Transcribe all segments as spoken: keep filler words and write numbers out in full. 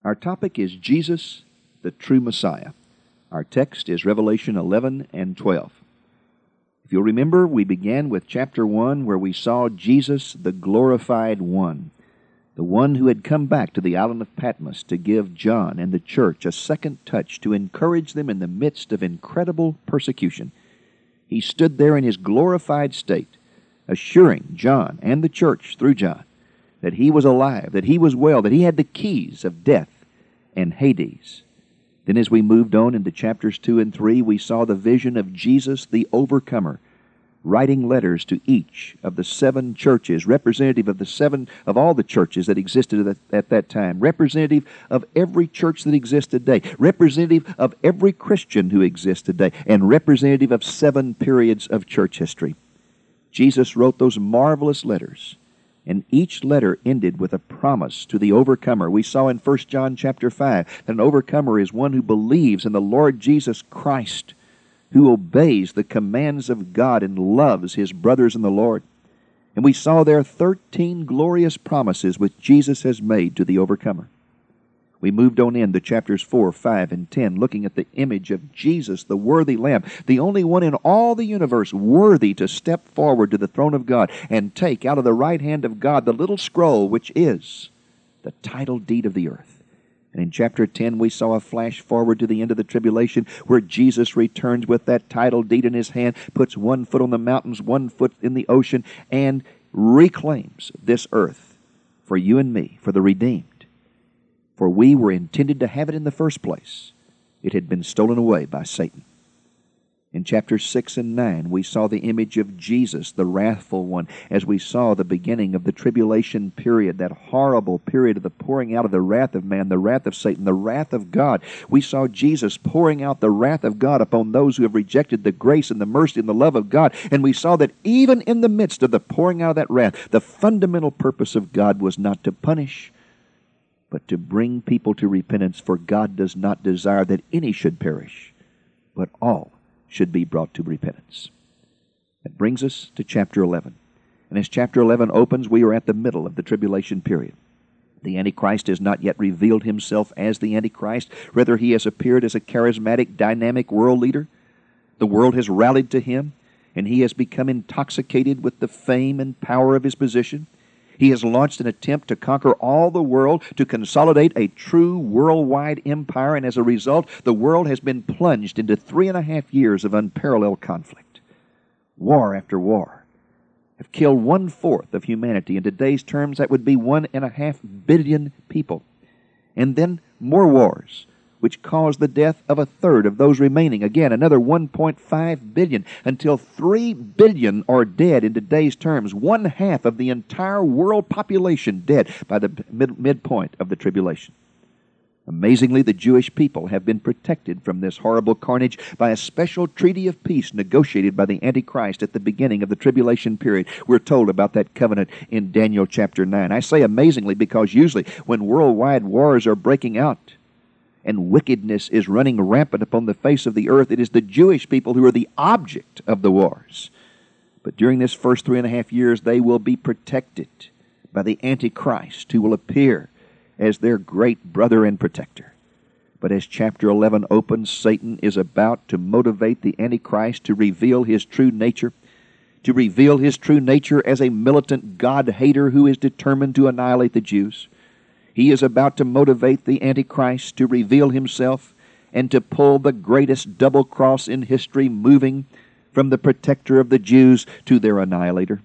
Our topic is Jesus, the true Messiah. Our text is Revelation eleven and twelve. If you'll remember, we began with chapter one where we saw Jesus, the glorified one, the one who had come back to the island of Patmos to give John and the church a second touch to encourage them in the midst of incredible persecution. He stood there in his glorified state, assuring John and the church through John that he was alive, that he was well, that he had the keys of death and Hades. Then as we moved on into chapters two and three, we saw the vision of Jesus the overcomer, writing letters to each of the seven churches, representative of the seven of all the churches that existed at that, at that time, representative of every church that exists today, representative of every Christian who exists today, and representative of seven periods of church history. Jesus wrote those marvelous letters, and each letter ended with a promise to the overcomer. We saw in First John chapter five that an overcomer is one who believes in the Lord Jesus Christ, who obeys the commands of God and loves his brothers in the Lord. And we saw there thirteen glorious promises which Jesus has made to the overcomer. We moved on into chapters four, five, and ten, looking at the image of Jesus, the worthy Lamb, the only one in all the universe worthy to step forward to the throne of God and take out of the right hand of God the little scroll which is the title deed of the earth. And in chapter ten, we saw a flash forward to the end of the tribulation where Jesus returns with that title deed in his hand, puts one foot on the mountains, one foot in the ocean, and reclaims this earth for you and me, for the redeemed. For we were intended to have it in the first place. It had been stolen away by Satan. In chapters six and nine, we saw the image of Jesus, the wrathful one, as we saw the beginning of the tribulation period, that horrible period of the pouring out of the wrath of man, the wrath of Satan, the wrath of God. We saw Jesus pouring out the wrath of God upon those who have rejected the grace and the mercy and the love of God. And we saw that even in the midst of the pouring out of that wrath, the fundamental purpose of God was not to punish, but to bring people to repentance, for God does not desire that any should perish, but all should be brought to repentance. That brings us to chapter eleven. And as chapter eleven opens, we are at the middle of the tribulation period. The Antichrist has not yet revealed himself as the Antichrist. Rather, he has appeared as a charismatic, dynamic world leader. The world has rallied to him, and he has become intoxicated with the fame and power of his position. He has launched an attempt to conquer all the world, to consolidate a true worldwide empire, and as a result, the world has been plunged into three and a half years of unparalleled conflict. War after war have killed one-fourth of humanity. In today's terms, that would be one and a half billion people. And then more wars, which caused the death of a third of those remaining. Again, another one point five billion, until three billion are dead in today's terms, one half of the entire world population dead by the mid- midpoint of the tribulation. Amazingly, the Jewish people have been protected from this horrible carnage by a special treaty of peace negotiated by the Antichrist at the beginning of the tribulation period. We're told about that covenant in Daniel chapter nine. I say amazingly because usually when worldwide wars are breaking out, and wickedness is running rampant upon the face of the earth, it is the Jewish people who are the object of the wars. But during this first three and a half years, they will be protected by the Antichrist, who will appear as their great brother and protector. But as chapter eleven opens, Satan is about to motivate the Antichrist to reveal his true nature, to reveal his true nature as a militant God-hater who is determined to annihilate the Jews. He is about to motivate the Antichrist to reveal himself and to pull the greatest double cross in history, moving from the protector of the Jews to their annihilator.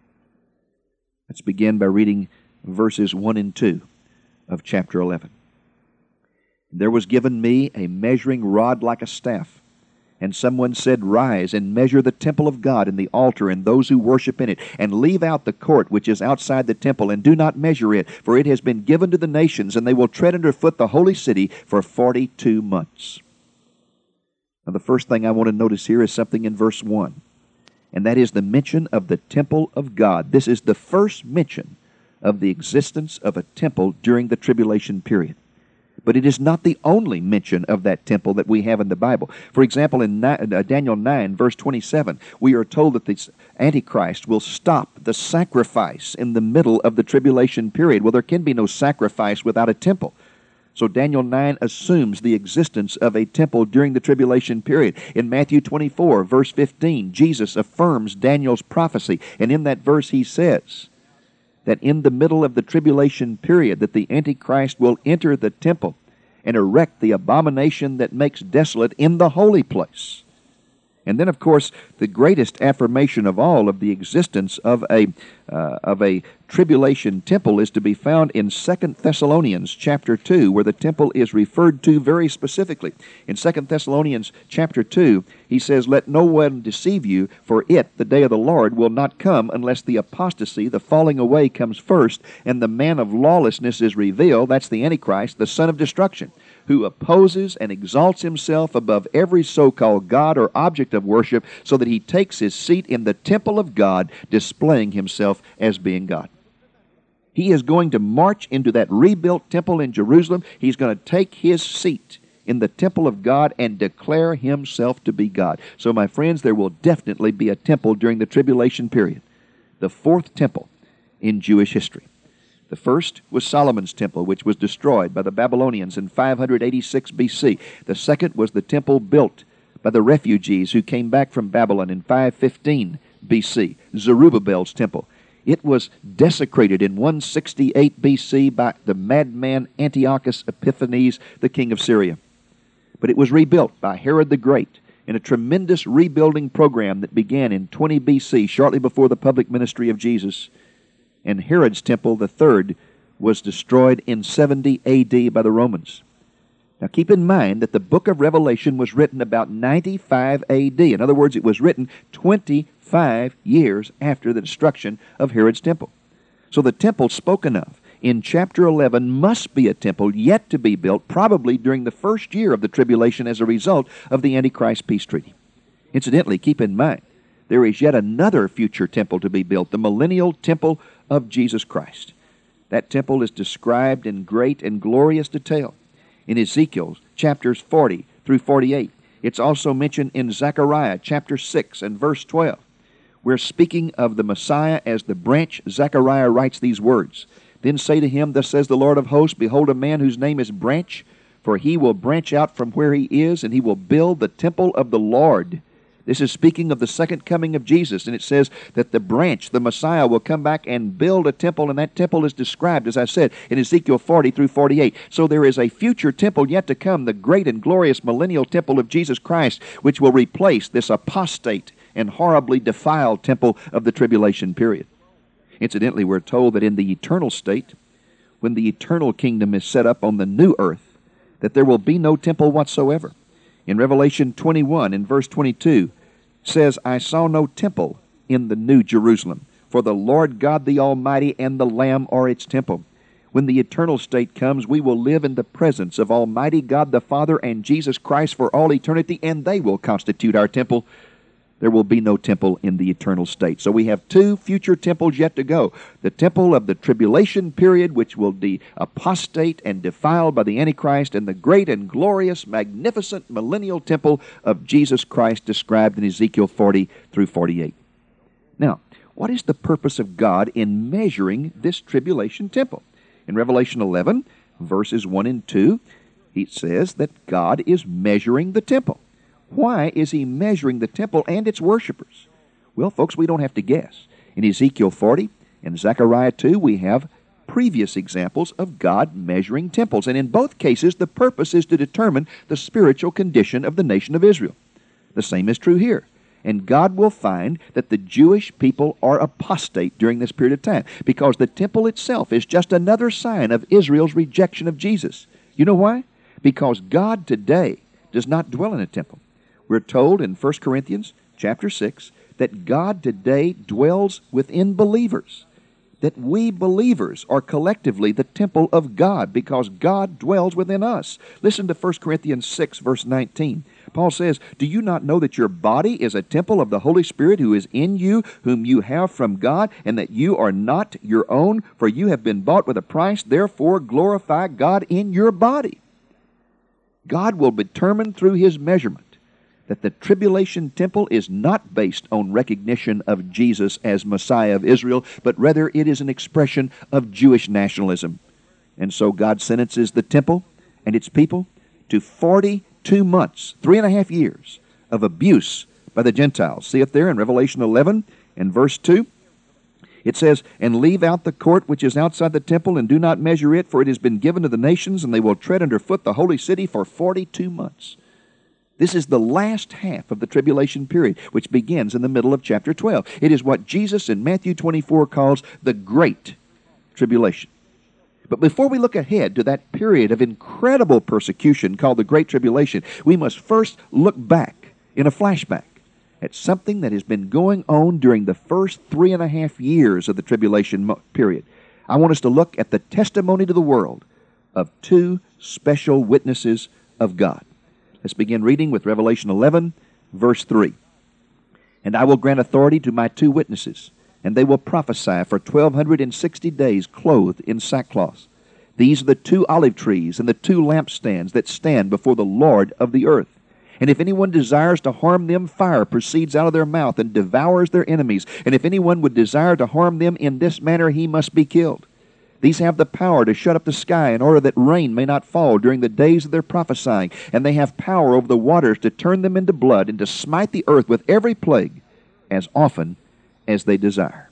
Let's begin by reading verses one and two of chapter eleven. There was given me a measuring rod like a staff, and someone said, Rise and measure the temple of God and the altar and those who worship in it, and leave out the court which is outside the temple, and do not measure it, for it has been given to the nations, and they will tread underfoot the holy city for forty-two months. Now the first thing I want to notice here is something in verse one, and that is the mention of the temple of God. This is the first mention of the existence of a temple during the tribulation period. But it is not the only mention of that temple that we have in the Bible. For example, in Daniel nine, verse twenty-seven, we are told that the Antichrist will stop the sacrifice in the middle of the tribulation period. Well, there can be no sacrifice without a temple. So Daniel nine assumes the existence of a temple during the tribulation period. In Matthew twenty-four, verse fifteen, Jesus affirms Daniel's prophecy, and in that verse he says that in the middle of the tribulation period that the Antichrist will enter the temple and erect the abomination that makes desolate in the holy place. And then, of course, the greatest affirmation of all of the existence of a uh, of a tribulation temple is to be found in Second Thessalonians chapter two, where the temple is referred to very specifically. In Second Thessalonians chapter two, he says, "Let no one deceive you, for it, the day of the Lord, will not come unless the apostasy, the falling away, comes first, and the man of lawlessness is revealed," that's the Antichrist, the son of destruction, who opposes and exalts himself above every so-called God or object of worship, so that he takes his seat in the temple of God, displaying himself as being God. He is going to march into that rebuilt temple in Jerusalem. He's going to take his seat in the temple of God and declare himself to be God. So, my friends, there will definitely be a temple during the tribulation period, the fourth temple in Jewish history. The first was Solomon's temple, which was destroyed by the Babylonians in five hundred eighty-six B C. The second was the temple built by the refugees who came back from Babylon in five fifteen B C, Zerubbabel's temple. It was desecrated in one sixty-eight B C by the madman Antiochus Epiphanes, the king of Syria. But it was rebuilt by Herod the Great in a tremendous rebuilding program that began in twenty B C, shortly before the public ministry of Jesus. And Herod's temple, the third, was destroyed in seventy A D by the Romans. Now keep in mind that the book of Revelation was written about ninety-five A D. In other words, it was written twenty-five years after the destruction of Herod's temple. So the temple spoken of in chapter eleven must be a temple yet to be built, probably during the first year of the tribulation as a result of the Antichrist peace treaty. Incidentally, keep in mind, there is yet another future temple to be built, the millennial temple of Jesus Christ. That temple is described in great and glorious detail in Ezekiel chapters forty through forty-eight. It's also mentioned in Zechariah chapter six and verse twelve. We're speaking of the Messiah as the branch. Zechariah writes these words, "Then say to him, thus says the Lord of hosts, behold, a man whose name is Branch, for he will branch out from where he is, and he will build the temple of the Lord." This is speaking of the second coming of Jesus, and it says that the branch, the Messiah, will come back and build a temple, and that temple is described, as I said, in Ezekiel forty through forty-eight. So there is a future temple yet to come, the great and glorious millennial temple of Jesus Christ, which will replace this apostate and horribly defiled temple of the tribulation period. Incidentally, we're told that in the eternal state, when the eternal kingdom is set up on the new earth, that there will be no temple whatsoever. In Revelation twenty-one, in verse twenty-two, says, "I saw no temple in the new Jerusalem, for the Lord God the Almighty and the Lamb are its temple." When the eternal state comes, we will live in the presence of Almighty God the Father and Jesus Christ for all eternity, and they will constitute our temple. There will be no temple in the eternal state. So we have two future temples yet to go. The temple of the tribulation period, which will be apostate and defiled by the Antichrist, and the great and glorious, magnificent millennial temple of Jesus Christ described in Ezekiel forty through forty-eight. Now, what is the purpose of God in measuring this tribulation temple? In Revelation eleven, verses one and two, he says that God is measuring the temple. Why is he measuring the temple and its worshipers? Well, folks, we don't have to guess. In Ezekiel forty and Zechariah two, we have previous examples of God measuring temples. And in both cases, the purpose is to determine the spiritual condition of the nation of Israel. The same is true here. And God will find that the Jewish people are apostate during this period of time, because the temple itself is just another sign of Israel's rejection of Jesus. You know why? Because God today does not dwell in a temple. We're told in First Corinthians chapter six that God today dwells within believers, that we believers are collectively the temple of God because God dwells within us. Listen to First Corinthians six, verse nineteen. Paul says, "Do you not know that your body is a temple of the Holy Spirit who is in you, whom you have from God, and that you are not your own, for you have been bought with a price? Therefore glorify God in your body." God will determine through his measurement that the tribulation temple is not based on recognition of Jesus as Messiah of Israel, but rather it is an expression of Jewish nationalism. And so God sentences the temple and its people to forty-two months, three and a half years of abuse by the Gentiles. See it there in Revelation eleven and verse two. It says, "And leave out the court which is outside the temple, and do not measure it, for it has been given to the nations, and they will tread underfoot the holy city for forty-two months." This is the last half of the tribulation period, which begins in the middle of chapter twelve. It is what Jesus in Matthew twenty-four calls the Great Tribulation. But before we look ahead to that period of incredible persecution called the Great Tribulation, we must first look back in a flashback at something that has been going on during the first three and a half years of the tribulation period. I want us to look at the testimony to the world of two special witnesses of God. Let's begin reading with Revelation eleven, verse three. "And I will grant authority to my two witnesses, and they will prophesy for twelve sixty days clothed in sackcloth. These are the two olive trees and the two lampstands that stand before the Lord of the earth. And if anyone desires to harm them, fire proceeds out of their mouth and devours their enemies. And if anyone would desire to harm them in this manner, he must be killed. These have the power to shut up the sky in order that rain may not fall during the days of their prophesying. And they have power over the waters to turn them into blood and to smite the earth with every plague as often as they desire."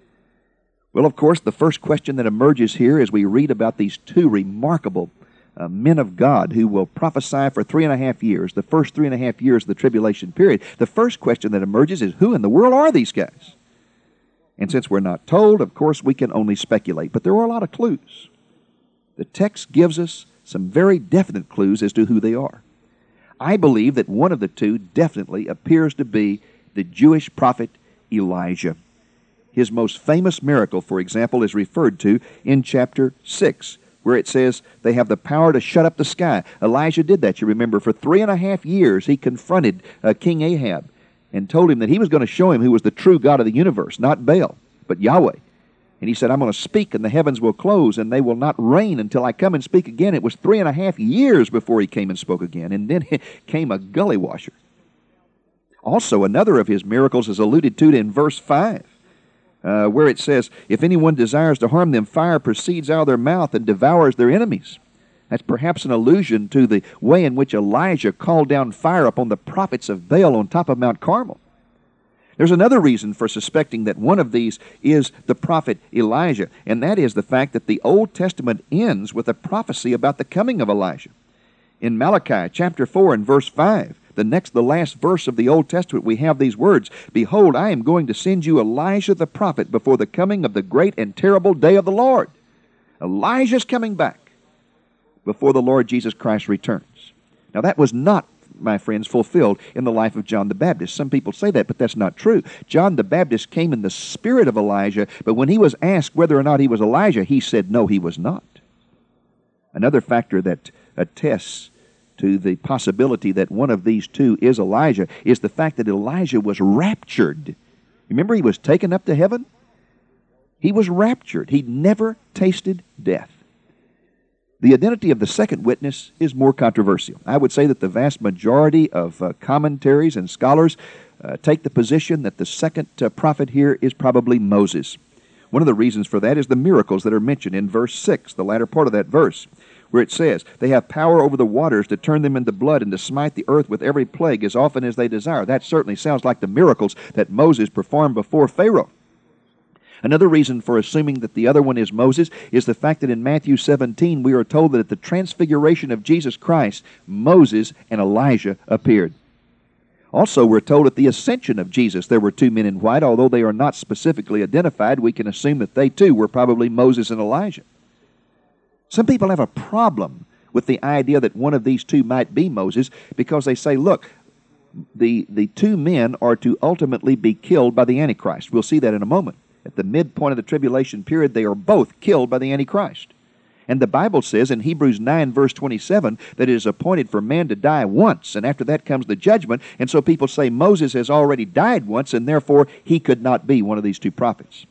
Well, of course, the first question that emerges here as we read about these two remarkable Uh, men of God who will prophesy for three and a half years, the first three and a half years of the tribulation period, the first question that emerges is, who in the world are these guys? And since we're not told, of course, we can only speculate. But there are a lot of clues. The text gives us some very definite clues as to who they are. I believe that one of the two definitely appears to be the Jewish prophet Elijah. His most famous miracle, for example, is referred to in chapter six, where it says they have the power to shut up the sky. Elijah did that, you remember. For three and a half years, he confronted uh, King Ahab and told him that he was going to show him who was the true God of the universe, not Baal, but Yahweh. And he said, "I'm going to speak, and the heavens will close, and they will not rain until I come and speak again." It was three and a half years before he came and spoke again, and then came a gully washer. Also, another of his miracles is alluded to in verse five. Uh, where it says, "If anyone desires to harm them, fire proceeds out of their mouth and devours their enemies." That's perhaps an allusion to the way in which Elijah called down fire upon the prophets of Baal on top of Mount Carmel. There's another reason for suspecting that one of these is the prophet Elijah, and that is the fact that the Old Testament ends with a prophecy about the coming of Elijah. In Malachi chapter four and verse five, the next, the last verse of the Old Testament, we have these words, "Behold, I am going to send you Elijah the prophet before the coming of the great and terrible day of the Lord." Elijah's coming back before the Lord Jesus Christ returns. Now that was not, my friends, fulfilled in the life of John the Baptist. Some people say that, but that's not true. John the Baptist came in the spirit of Elijah, but when he was asked whether or not he was Elijah, he said no, he was not. Another factor that attests to the possibility that one of these two is Elijah is the fact that Elijah was raptured. Remember, he was taken up to heaven? He was raptured. He never tasted death. The identity of the second witness is more controversial. I would say that the vast majority of uh, commentaries and scholars uh, take the position that the second uh, prophet here is probably Moses. One of the reasons for that is the miracles that are mentioned in verse six, the latter part of that verse, where it says, "They have power over the waters to turn them into blood and to smite the earth with every plague as often as they desire." That certainly sounds like the miracles that Moses performed before Pharaoh. Another reason for assuming that the other one is Moses is the fact that in Matthew seventeen we are told that at the transfiguration of Jesus Christ, Moses and Elijah appeared. Also, we're told at the ascension of Jesus there were two men in white. Although they are not specifically identified, we can assume that they too were probably Moses and Elijah. Some people have a problem with the idea that one of these two might be Moses because they say, look, the, the two men are to ultimately be killed by the Antichrist. We'll see that in a moment. At the midpoint of the tribulation period, they are both killed by the Antichrist. And the Bible says in Hebrews nine, verse twenty-seven, that it is appointed for man to die once, and after that comes the judgment. And so people say Moses has already died once, and therefore he could not be one of these two prophets.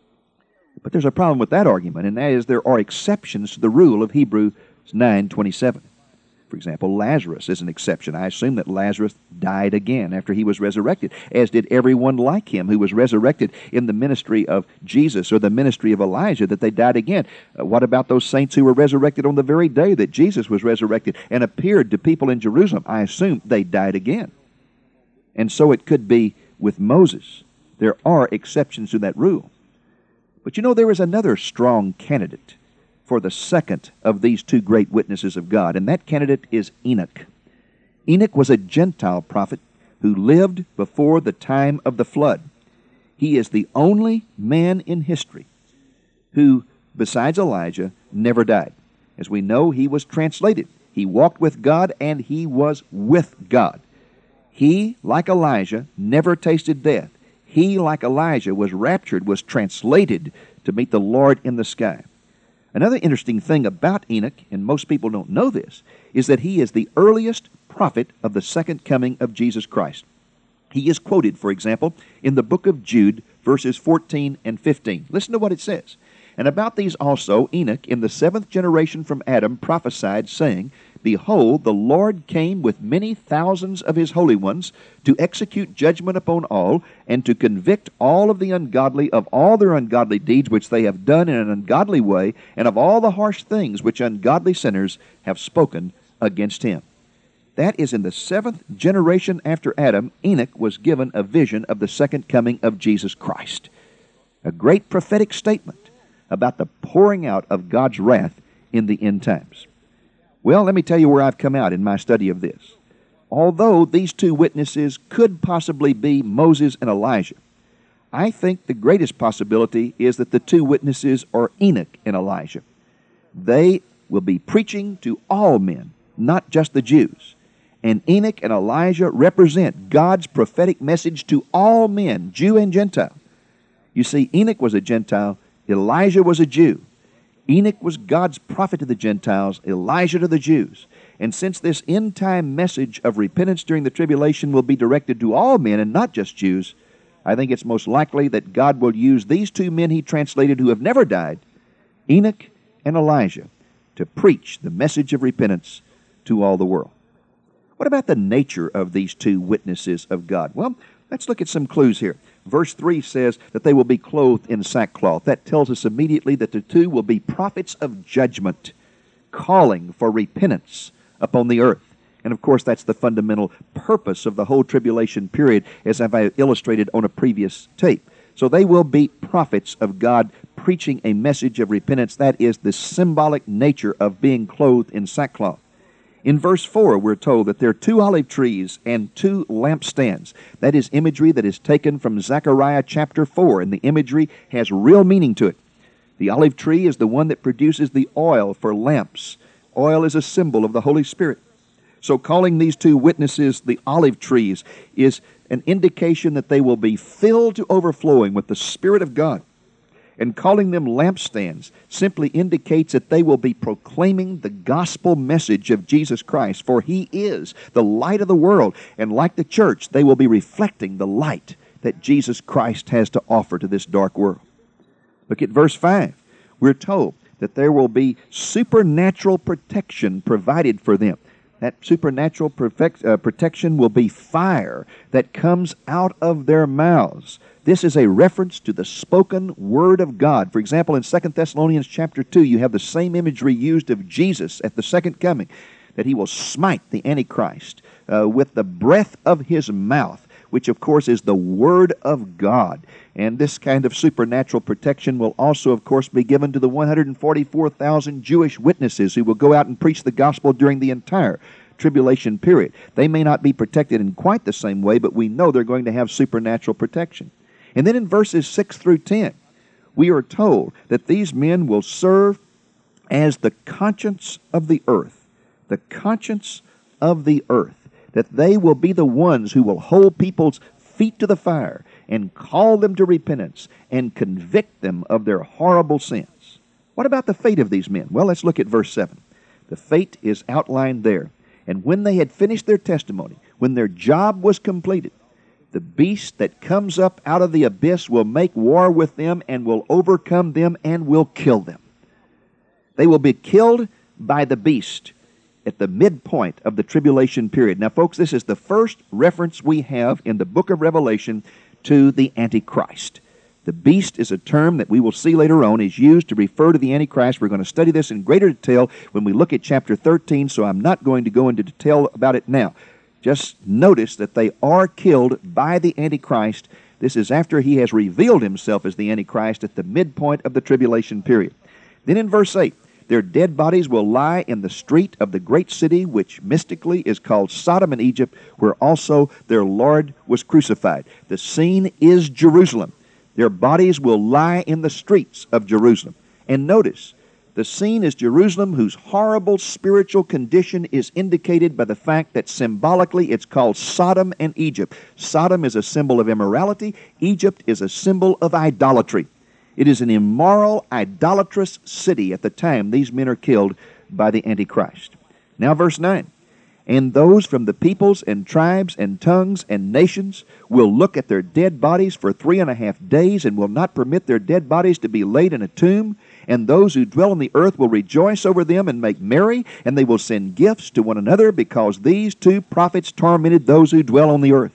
But there's a problem with that argument, and that is there are exceptions to the rule of Hebrews nine twenty-seven. For example, Lazarus is an exception. I assume that Lazarus died again after he was resurrected, as did everyone like him who was resurrected in the ministry of Jesus or the ministry of Elijah, that they died again. Uh, what about those saints who were resurrected on the very day that Jesus was resurrected and appeared to people in Jerusalem? I assume they died again. And so it could be with Moses. There are exceptions to that rule. But you know, there is another strong candidate for the second of these two great witnesses of God, and that candidate is Enoch. Enoch was a Gentile prophet who lived before the time of the flood. He is the only man in history who, besides Elijah, never died. As we know, he was translated. He walked with God, and he was with God. He, like Elijah, never tasted death. He, like Elijah, was raptured, was translated to meet the Lord in the sky. Another interesting thing about Enoch, and most people don't know this, is that he is the earliest prophet of the second coming of Jesus Christ. He is quoted, for example, in the book of Jude, verses fourteen and fifteen. Listen to what it says. And about these also Enoch, in the seventh generation from Adam, prophesied, saying, Behold, the Lord came with many thousands of his holy ones to execute judgment upon all, and to convict all of the ungodly of all their ungodly deeds which they have done in an ungodly way, and of all the harsh things which ungodly sinners have spoken against him. That is in the seventh generation after Adam, Enoch was given a vision of the second coming of Jesus Christ. A great prophetic statement about the pouring out of God's wrath in the end times. Well, let me tell you where I've come out in my study of this. Although these two witnesses could possibly be Moses and Elijah, I think the greatest possibility is that the two witnesses are Enoch and Elijah. They will be preaching to all men, not just the Jews. And Enoch and Elijah represent God's prophetic message to all men, Jew and Gentile. You see, Enoch was a Gentile, Elijah was a Jew. Enoch was God's prophet to the Gentiles, Elijah to the Jews. And since this end-time message of repentance during the tribulation will be directed to all men and not just Jews, I think it's most likely that God will use these two men he translated who have never died, Enoch and Elijah, to preach the message of repentance to all the world. What about the nature of these two witnesses of God? Well, let's look at some clues here. Verse three says that they will be clothed in sackcloth. That tells us immediately that the two will be prophets of judgment, calling for repentance upon the earth. And of course, that's the fundamental purpose of the whole tribulation period, as I've illustrated on a previous tape. So they will be prophets of God preaching a message of repentance. That is the symbolic nature of being clothed in sackcloth. In verse four, we're told that there are two olive trees and two lampstands. That is imagery that is taken from Zechariah chapter four, and the imagery has real meaning to it. The olive tree is the one that produces the oil for lamps. Oil is a symbol of the Holy Spirit. So calling these two witnesses the olive trees is an indication that they will be filled to overflowing with the Spirit of God. And calling them lampstands simply indicates that they will be proclaiming the gospel message of Jesus Christ, for he is the light of the world, and like the church, they will be reflecting the light that Jesus Christ has to offer to this dark world. Look at verse five. We're told that there will be supernatural protection provided for them. That supernatural perfect, uh, protection will be fire that comes out of their mouths. This is a reference to the spoken word of God. For example, in Second Thessalonians chapter two, you have the same imagery used of Jesus at the second coming, that he will smite the Antichrist uh, with the breath of his mouth, which of course is the word of God. And this kind of supernatural protection will also, of course, be given to the one hundred forty-four thousand Jewish witnesses who will go out and preach the gospel during the entire tribulation period. They may not be protected in quite the same way, but we know they're going to have supernatural protection. And then in verses six through ten, we are told that these men will serve as the conscience of the earth. The conscience of the earth. That they will be the ones who will hold people's feet to the fire and call them to repentance and convict them of their horrible sins. What about the fate of these men? Well, let's look at verse seven. The fate is outlined there. And when they had finished their testimony, when their job was completed, the beast that comes up out of the abyss will make war with them and will overcome them and will kill them. They will be killed by the beast. at the midpoint of the tribulation period. Now, folks, this is the first reference we have in the book of Revelation to the Antichrist. The beast is a term that we will see later on is used to refer to the Antichrist. We're going to study this in greater detail when we look at chapter thirteen, so I'm not going to go into detail about it now. Just notice that they are killed by the Antichrist. This is after he has revealed himself as the Antichrist at the midpoint of the tribulation period. Then in verse eight, their dead bodies will lie in the street of the great city, which mystically is called Sodom and Egypt, where also their Lord was crucified. The scene is Jerusalem. Their bodies will lie in the streets of Jerusalem. And notice, the scene is Jerusalem, whose horrible spiritual condition is indicated by the fact that symbolically it's called Sodom and Egypt. Sodom is a symbol of immorality. Egypt is a symbol of idolatry. It is an immoral, idolatrous city at the time these men are killed by the Antichrist. Now verse nine. And those from the peoples and tribes and tongues and nations will look at their dead bodies for three and a half days and will not permit their dead bodies to be laid in a tomb. And those who dwell on the earth will rejoice over them and make merry, and they will send gifts to one another, because these two prophets tormented those who dwell on the earth.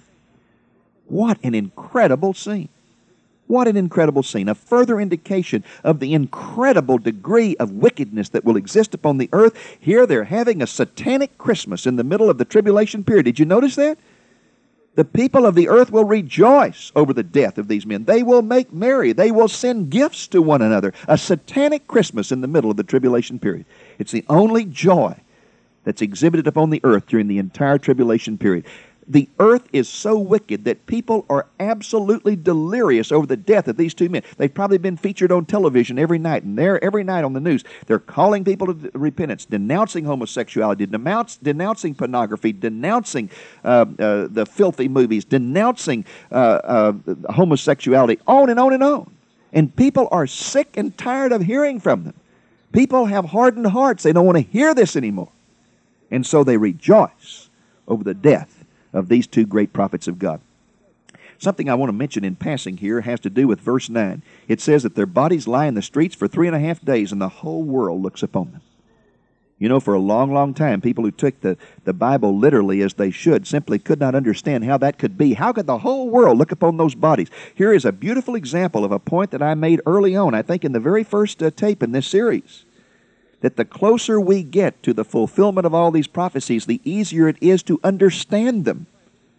What an incredible scene. What an incredible scene. A further indication of the incredible degree of wickedness that will exist upon the earth. Here they're having a satanic Christmas in the middle of the tribulation period. Did you notice that? The people of the earth will rejoice over the death of these men. They will make merry. They will send gifts to one another. A satanic Christmas in the middle of the tribulation period. It's the only joy that's exhibited upon the earth during the entire tribulation period. The earth is so wicked that people are absolutely delirious over the death of these two men. They've probably been featured on television every night, and they're every night on the news. They're calling people to repentance, denouncing homosexuality, denounce, denouncing pornography, denouncing uh, uh, the filthy movies, denouncing uh, uh, homosexuality, on and on and on. And people are sick and tired of hearing from them. People have hardened hearts. They don't want to hear this anymore. And so they rejoice over the death of these two great prophets of God. Something I want to mention in passing here has to do with verse nine. It says that their bodies lie in the streets for three and a half days, and the whole world looks upon them. You know, for a long, long time, people who took the, the Bible literally as they should simply could not understand how that could be. How could the whole world look upon those bodies? Here is a beautiful example of a point that I made early on, I think in the very first uh, tape in this series, that the closer we get to the fulfillment of all these prophecies, the easier it is to understand them.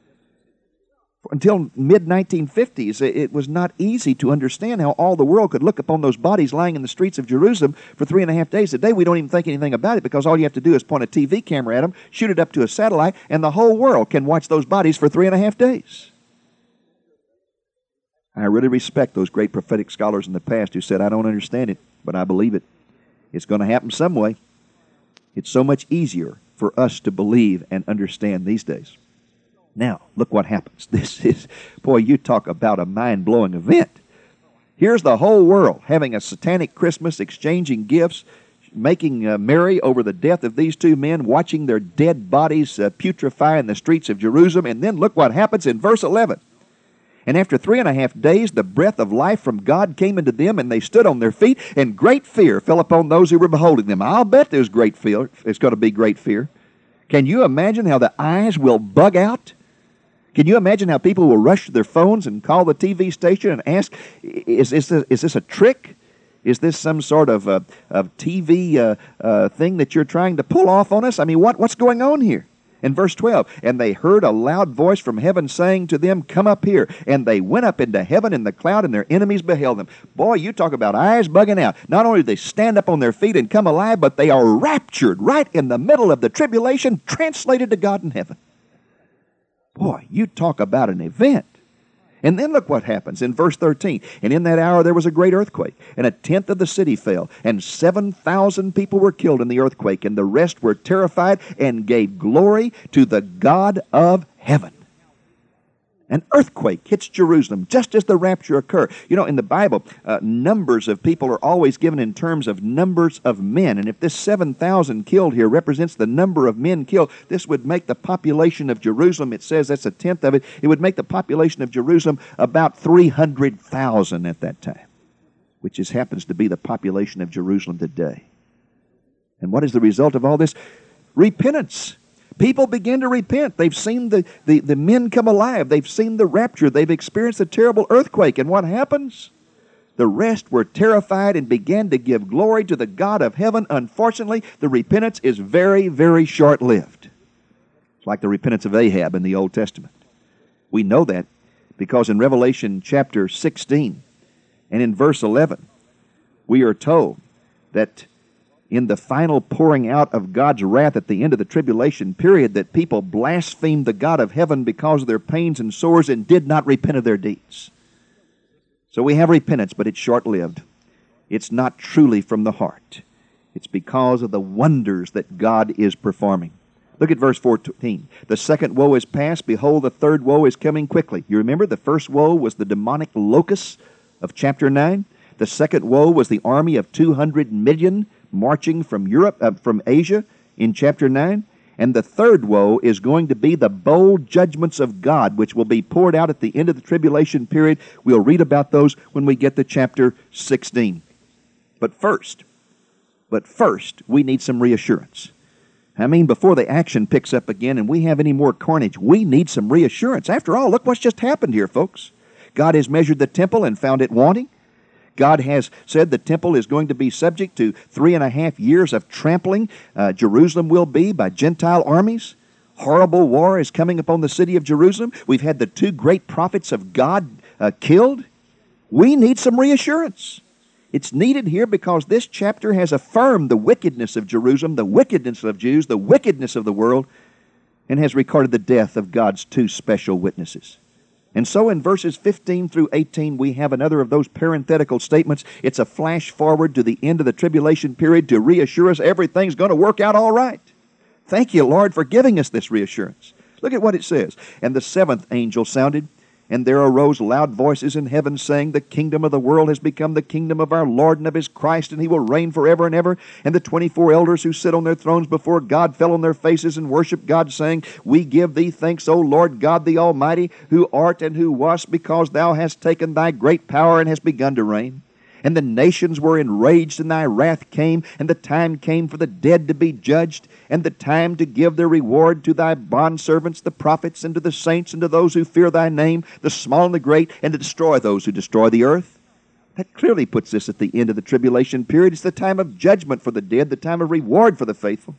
Until mid nineteen fifties, it was not easy to understand how all the world could look upon those bodies lying in the streets of Jerusalem for three and a half days. Today, we don't even think anything about it, because all you have to do is point a T V camera at them, shoot it up to a satellite, and the whole world can watch those bodies for three and a half days. I really respect those great prophetic scholars in the past who said, I don't understand it, but I believe it. It's going to happen some way. It's so much easier for us to believe and understand these days. Now, look what happens. This is, boy, you talk about a mind-blowing event. Here's the whole world having a satanic Christmas, exchanging gifts, making uh, merry over the death of these two men, watching their dead bodies uh, putrefy in the streets of Jerusalem. And then look what happens in verse eleven. And after three and a half days, the breath of life from God came into them, and they stood on their feet, and great fear fell upon those who were beholding them. I'll bet there's great fear. It's going to be great fear. Can you imagine how the eyes will bug out? Can you imagine how people will rush to their phones and call the T V station and ask, is, is, this, is this a trick? Is this some sort of, uh, of T V uh, uh, thing that you're trying to pull off on us? I mean, what, what's going on here? In verse twelve, and they heard a loud voice from heaven saying to them, come up here. And they went up into heaven in the cloud, and their enemies beheld them. Boy, you talk about eyes bugging out. Not only do they stand up on their feet and come alive, but they are raptured right in the middle of the tribulation, translated to God in heaven. Boy, you talk about an event. And then look what happens in verse thirteen. And in that hour there was a great earthquake, and a tenth of the city fell, and seven thousand people were killed in the earthquake, and the rest were terrified and gave glory to the God of heaven. An earthquake hits Jerusalem just as the rapture occurred. You know, in the Bible, uh, numbers of people are always given in terms of numbers of men. And if this seven thousand killed here represents the number of men killed, this would make the population of Jerusalem, it says that's a tenth of it, it would make the population of Jerusalem about three hundred thousand at that time, which just happens to be the population of Jerusalem today. And what is the result of all this? Repentance. People begin to repent. They've seen the, the, the men come alive. They've seen the rapture. They've experienced a terrible earthquake. And what happens? The rest were terrified and began to give glory to the God of heaven. Unfortunately, the repentance is very, very short-lived. It's like the repentance of Ahab in the Old Testament. We know that because in Revelation chapter sixteen and in verse eleven, we are told that in the final pouring out of God's wrath at the end of the tribulation period, that people blasphemed the God of heaven because of their pains and sores and did not repent of their deeds. So we have repentance, but it's short-lived. It's not truly from the heart. It's because of the wonders that God is performing. Look at verse fourteen. The second woe is past. Behold, the third woe is coming quickly. You remember the first woe was the demonic locusts of chapter nine. The second woe was the army of two hundred million marching from Europe, uh, from Asia in chapter nine. And the third woe is going to be the bold judgments of God, which will be poured out at the end of the tribulation period. We'll read about those when we get to chapter sixteen. But first, but first, we need some reassurance. I mean, before the action picks up again and we have any more carnage, we need some reassurance. After all, look what's just happened here, folks. God has measured the temple and found it wanting. God has said the temple is going to be subject to three and a half years of trampling. Uh, Jerusalem will be by Gentile armies. Horrible war is coming upon the city of Jerusalem. We've had the two great prophets of God uh, killed. We need some reassurance. It's needed here because this chapter has affirmed the wickedness of Jerusalem, the wickedness of Jews, the wickedness of the world, and has recorded the death of God's two special witnesses. And so in verses fifteen through eighteen, we have another of those parenthetical statements. It's a flash forward to the end of the tribulation period to reassure us everything's going to work out all right. Thank you, Lord, for giving us this reassurance. Look at what it says. And the seventh angel sounded, and there arose loud voices in heaven, saying, The kingdom of the world has become the kingdom of our Lord and of his Christ, and he will reign forever and ever. And the twenty-four elders who sit on their thrones before God fell on their faces and worshiped God, saying, We give thee thanks, O Lord God the Almighty, who art and who wast, because thou hast taken thy great power and hast begun to reign. And the nations were enraged, and thy wrath came, and the time came for the dead to be judged, and the time to give their reward to thy bondservants, the prophets, and to the saints, and to those who fear thy name, the small and the great, and to destroy those who destroy the earth. That clearly puts this at the end of the tribulation period. It's the time of judgment for the dead, the time of reward for the faithful.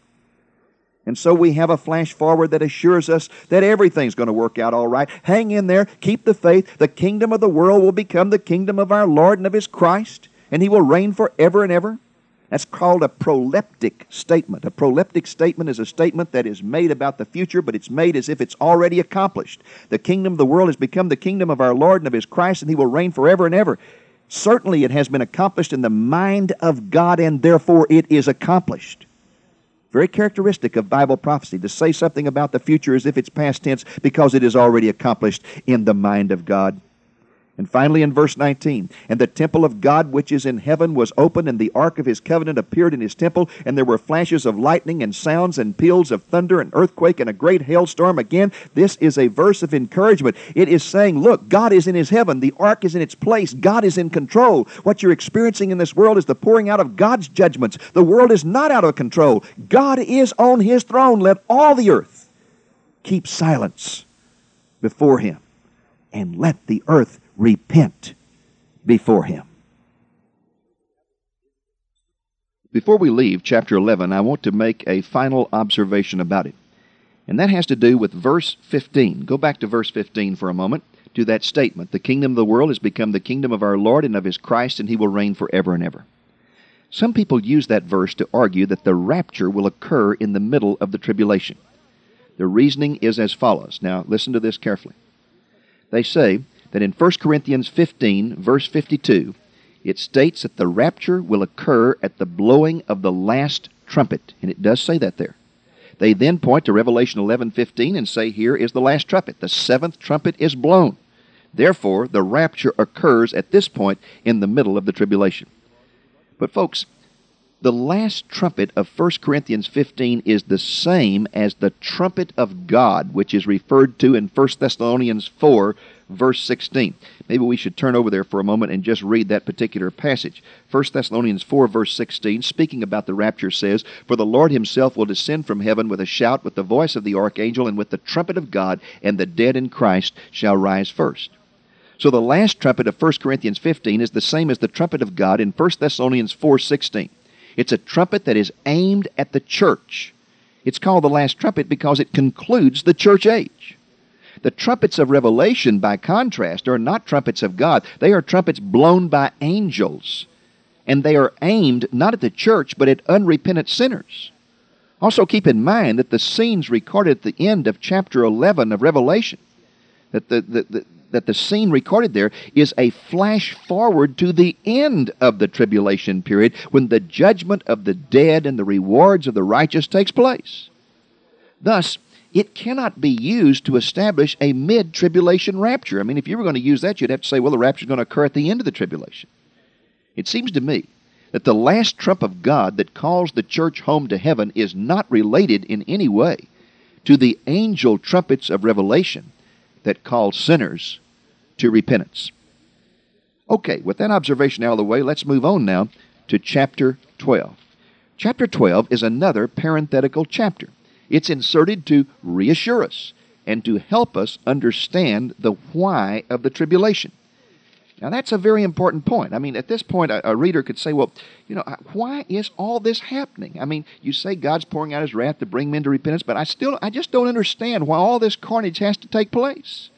And so we have a flash forward that assures us that everything's going to work out all right. Hang in there. Keep the faith. The kingdom of the world will become the kingdom of our Lord and of his Christ, and he will reign forever and ever. That's called a proleptic statement. A proleptic statement is a statement that is made about the future, but it's made as if it's already accomplished. The kingdom of the world has become the kingdom of our Lord and of his Christ, and he will reign forever and ever. Certainly it has been accomplished in the mind of God, and therefore it is accomplished. Very characteristic of Bible prophecy to say something about the future as if it's past tense because it is already accomplished in the mind of God. And finally in verse nineteen, And the temple of God which is in heaven was opened, and the ark of his covenant appeared in his temple, and there were flashes of lightning and sounds and peals of thunder and earthquake and a great hailstorm. Again, this is a verse of encouragement. It is saying, look, God is in his heaven. The ark is in its place. God is in control. What you're experiencing in this world is the pouring out of God's judgments. The world is not out of control. God is on his throne. Let all the earth keep silence before him, and let the earth repent before him. Before we leave chapter eleven, I want to make a final observation about it. And that has to do with verse fifteen. Go back to verse fifteen for a moment, to that statement. The kingdom of the world has become the kingdom of our Lord and of his Christ, and he will reign forever and ever. Some people use that verse to argue that the rapture will occur in the middle of the tribulation. The reasoning is as follows. Now, listen to this carefully. They say that in First Corinthians fifteen, verse fifty-two, it states that the rapture will occur at the blowing of the last trumpet. And it does say that there. They then point to Revelation eleven fifteen and say, here is the last trumpet. The seventh trumpet is blown. Therefore, the rapture occurs at this point in the middle of the tribulation. But folks, The last trumpet of First Corinthians fifteen is the same as the trumpet of God, which is referred to in First Thessalonians four, verse sixteen. Maybe we should turn over there for a moment and just read that particular passage. First Thessalonians four, verse sixteen, speaking about the rapture, says, "For the Lord himself will descend from heaven with a shout, with the voice of the archangel, and with the trumpet of God, and the dead in Christ shall rise first." So the last trumpet of First Corinthians fifteen is the same as the trumpet of God in First Thessalonians four sixteen. It's a trumpet that is aimed at the church. It's called the last trumpet because it concludes the church age. The trumpets of Revelation, by contrast, are not trumpets of God. They are trumpets blown by angels. And they are aimed not at the church, but at unrepentant sinners. Also keep in mind that the scenes recorded at the end of chapter eleven of Revelation, that the, the, the that the scene recorded there is a flash forward to the end of the tribulation period, when the judgment of the dead and the rewards of the righteous takes place. Thus, it cannot be used to establish a mid-tribulation rapture. I mean, if you were going to use that, you'd have to say, well, the rapture is going to occur at the end of the tribulation. It seems to me that the last trump of God that calls the church home to heaven is not related in any way to the angel trumpets of Revelation that call sinners to repentance. Okay, with that observation out of the way, let's move on now to chapter twelve. Chapter twelve is another parenthetical chapter. It's inserted to reassure us and to help us understand the why of the tribulation. Now, that's a very important point. I mean, at this point, a, a reader could say, well, you know, why is all this happening? I mean, you say God's pouring out his wrath to bring men to repentance, but I still, I just don't understand why all this carnage has to take place.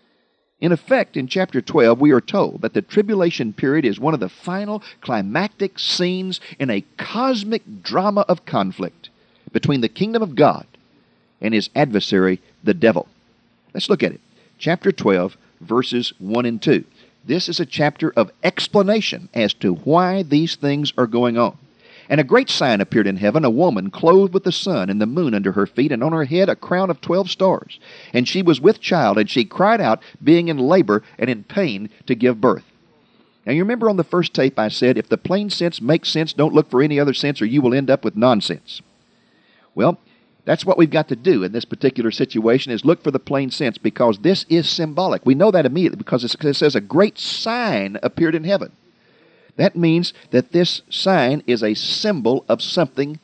In effect, in chapter twelve, we are told that the tribulation period is one of the final climactic scenes in a cosmic drama of conflict between the kingdom of God and his adversary, the devil. Let's look at it. Chapter twelve, verses one and two. This is a chapter of explanation as to why these things are going on. "And a great sign appeared in heaven, a woman clothed with the sun and the moon under her feet, and on her head a crown of twelve stars. And she was with child, and she cried out, being in labor and in pain to give birth." Now, you remember on the first tape I said, if the plain sense makes sense, don't look for any other sense, or you will end up with nonsense. Well, that's what we've got to do in this particular situation, is look for the plain sense, because this is symbolic. We know that immediately because it says a great sign appeared in heaven. That means that this sign is a symbol of something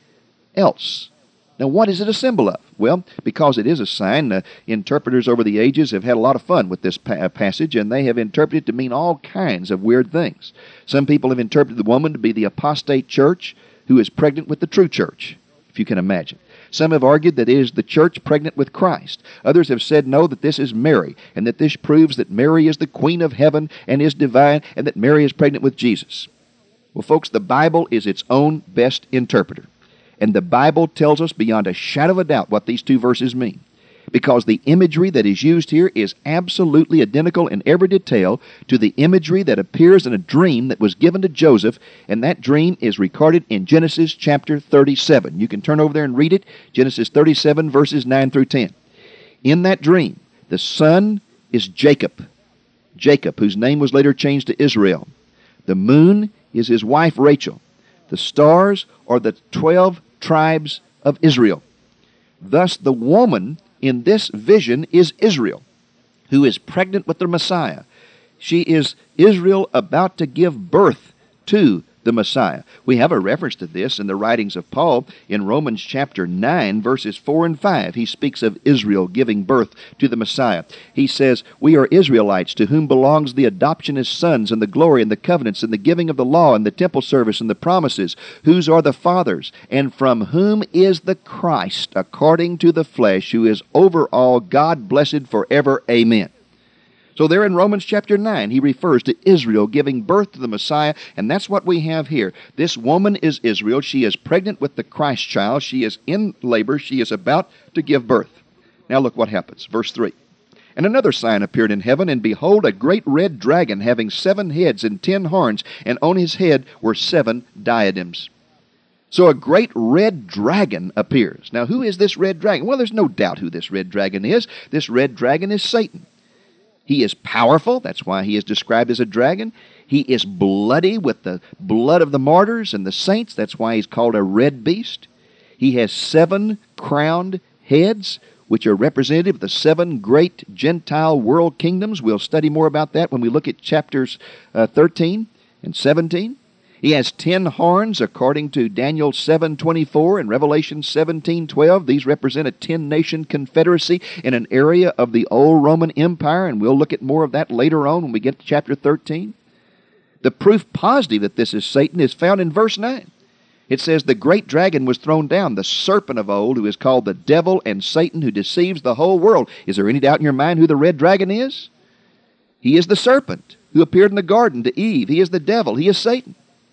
else. Now, what is it a symbol of? Well, because it is a sign, uh, interpreters over the ages have had a lot of fun with this pa- passage, and they have interpreted it to mean all kinds of weird things. Some people have interpreted the woman to be the apostate church who is pregnant with the true church, if you can imagine. Some have argued that it is the church pregnant with Christ. Others have said no, that this is Mary, and that this proves that Mary is the queen of heaven and is divine, and that Mary is pregnant with Jesus. Well, folks, the Bible is its own best interpreter. And the Bible tells us beyond a shadow of a doubt what these two verses mean, because the imagery that is used here is absolutely identical in every detail to the imagery that appears in a dream that was given to Joseph, and that dream is recorded in Genesis chapter thirty-seven. You can turn over there and read it, Genesis thirty-seven, verses nine through ten. In that dream, the son is Jacob, Jacob, whose name was later changed to Israel. The moon is his wife Rachel. The stars are the twelve tribes of Israel. Thus, the woman in this vision is Israel, who is pregnant with the Messiah. She is Israel about to give birth to the Messiah. We have a reference to this in the writings of Paul in Romans chapter nine, verses four and five. He speaks of Israel giving birth to the Messiah. He says, "We are Israelites, to whom belongs the adoption as sons, and the glory, and the covenants, and the giving of the law, and the temple service, and the promises, whose are the fathers, and from whom is the Christ, according to the flesh, who is over all, God blessed forever. Amen." So there in Romans chapter nine, he refers to Israel giving birth to the Messiah, and that's what we have here. This woman is Israel. She is pregnant with the Christ child. She is in labor. She is about to give birth. Now look what happens. Verse three. "And another sign appeared in heaven, and behold, a great red dragon, having seven heads and ten horns, and on his head were seven diadems." So a great red dragon appears. Now, who is this red dragon? Well, there's no doubt who this red dragon is. This red dragon is Satan. He is powerful. That's why he is described as a dragon. He is bloody with the blood of the martyrs and the saints. That's why he's called a red beast. He has seven crowned heads, which are representative of the seven great Gentile world kingdoms. We'll study more about that when we look at chapters uh, thirteen and seventeen. He has ten horns according to Daniel seven twenty-four and Revelation seventeen twelve. These represent a ten-nation confederacy in an area of the old Roman Empire, and we'll look at more of that later on when we get to chapter thirteen. The proof positive that this is Satan is found in verse nine. It says, "The great dragon was thrown down, the serpent of old, who is called the devil and Satan, who deceives the whole world." Is there any doubt in your mind who the red dragon is? He is the serpent who appeared in the garden to Eve. He is the devil. He is Satan.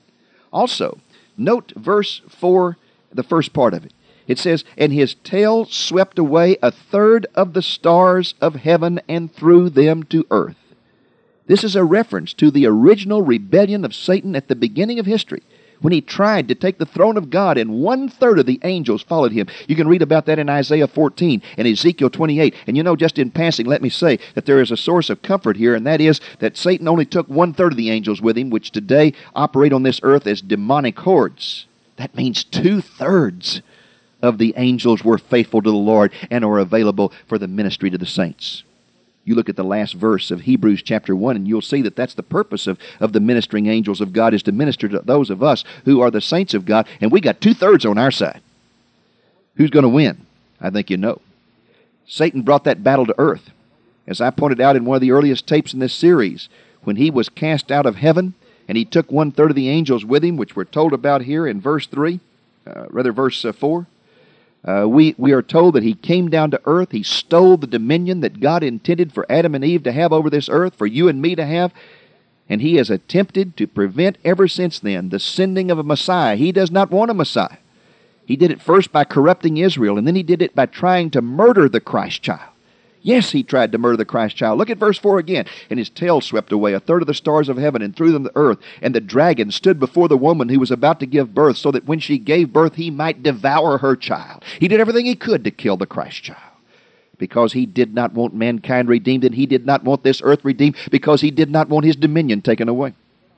Also, note verse four, the first part of it. It says, "And his tail swept away a third of the stars of heaven and threw them to earth." This is a reference to the original rebellion of Satan at the beginning of history, when he tried to take the throne of God, and one-third of the angels followed him. You can read about that in Isaiah fourteen and Ezekiel twenty-eight. And you know, just in passing, let me say that there is a source of comfort here, and that is that Satan only took one-third of the angels with him, which today operate on this earth as demonic hordes. That means two-thirds of the angels were faithful to the Lord and are available for the ministry to the saints. You look at the last verse of Hebrews chapter one, and you'll see that that's the purpose of, of the ministering angels of God, is to minister to those of us who are the saints of God, and we got two-thirds on our side. Who's going to win? I think you know. Satan brought that battle to earth. As I pointed out in one of the earliest tapes in this series, when he was cast out of heaven, and he took one-third of the angels with him, which we're told about here in verse three, uh, rather verse uh, four, Uh, we, we are told that he came down to earth. He stole the dominion that God intended for Adam and Eve to have over this earth, for you and me to have. And he has attempted to prevent ever since then the sending of a Messiah. He does not want a Messiah. He did it first by corrupting Israel, and then he did it by trying to murder the Christ child. Yes, he tried to murder the Christ child. Look at verse four again. "And his tail swept away a third of the stars of heaven and threw them to the earth. And the dragon stood before the woman who was about to give birth, so that when she gave birth he might devour her child." He did everything he could to kill the Christ child, because he did not want mankind redeemed, and he did not want this earth redeemed, because he did not want his dominion taken away.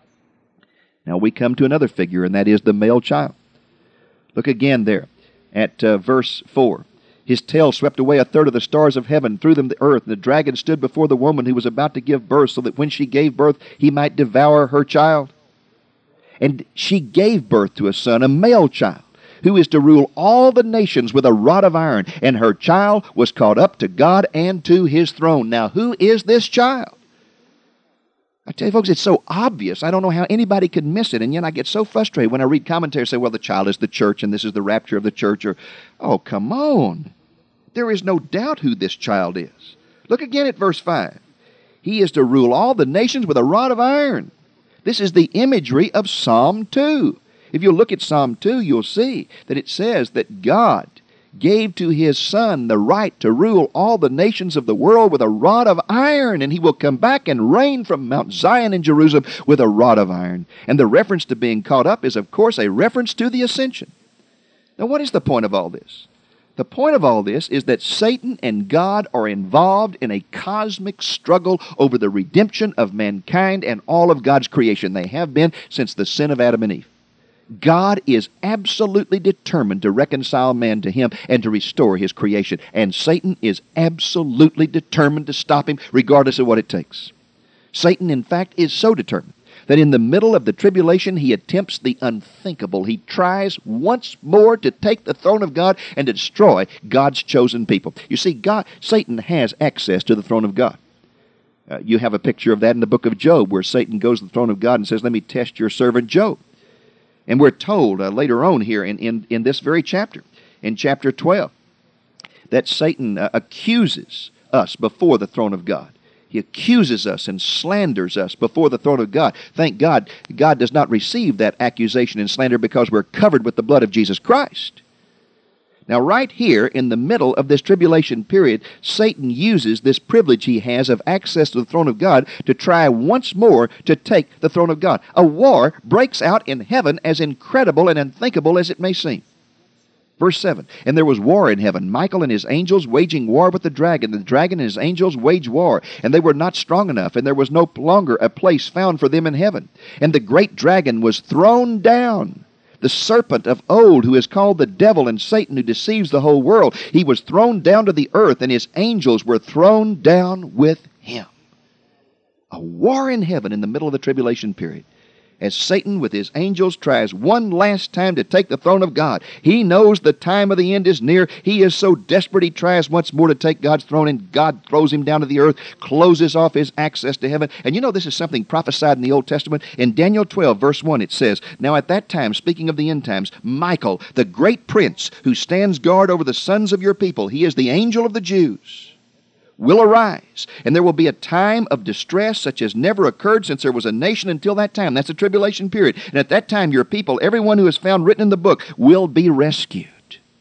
Now we come to another figure, and that is the male child. Look again there at uh, verse four. "His tail swept away a third of the stars of heaven, threw them to the earth. And the dragon stood before the woman who was about to give birth, so that when she gave birth, he might devour her child. And she gave birth to a son, a male child, who is to rule all the nations with a rod of iron. And her child was caught up to God and to his throne." Now, who is this child? I tell you, folks, it's so obvious. I don't know how anybody could miss it, and yet I get so frustrated when I read commentaries say, well, the child is the church, and this is the rapture of the church, or, oh, come on. There is no doubt who this child is. Look again at verse five. "He is to rule all the nations with a rod of iron." This is the imagery of Psalm two. If you look at Psalm two, you'll see that it says that God gave to his Son the right to rule all the nations of the world with a rod of iron, and he will come back and reign from Mount Zion in Jerusalem with a rod of iron. And the reference to being caught up is, of course, a reference to the ascension. Now, what is the point of all this? The point of all this is that Satan and God are involved in a cosmic struggle over the redemption of mankind and all of God's creation. They have been since the sin of Adam and Eve. God is absolutely determined to reconcile man to him and to restore his creation. And Satan is absolutely determined to stop him, regardless of what it takes. Satan, in fact, is so determined that in the middle of the tribulation, he attempts the unthinkable. He tries once more to take the throne of God and to destroy God's chosen people. You see, God, Satan has access to the throne of God. Uh, you have a picture of that in the book of Job, where Satan goes to the throne of God and says, "Let me test your servant Job." And we're told uh, later on here in, in, in this very chapter, in chapter twelve, that Satan uh, accuses us before the throne of God. He accuses us and slanders us before the throne of God. Thank God, God does not receive that accusation and slander, because we're covered with the blood of Jesus Christ. Now, right here in the middle of this tribulation period, Satan uses this privilege he has of access to the throne of God to try once more to take the throne of God. A war breaks out in heaven, as incredible and unthinkable as it may seem. Verse seven, and there was war in heaven, Michael and his angels waging war with the dragon. The dragon and his angels waged war, and they were not strong enough, and there was no longer a place found for them in heaven. And the great dragon was thrown down, the serpent of old, who is called the devil and Satan, who deceives the whole world. He was thrown down to the earth, and his angels were thrown down with him. A war in heaven in the middle of the tribulation period, as Satan with his angels tries one last time to take the throne of God. He knows the time of the end is near. He is so desperate he tries once more to take God's throne, and God throws him down to the earth, closes off his access to heaven. And you know, this is something prophesied in the Old Testament. In Daniel twelve, verse one, it says, "Now at that time," speaking of the end times, "Michael, the great prince who stands guard over the sons of your people," he is the angel of the Jews, "will arise, and there will be a time of distress such as never occurred since there was a nation until that time." That's the tribulation period. And at that time, your people, everyone who is found written in the book, will be rescued.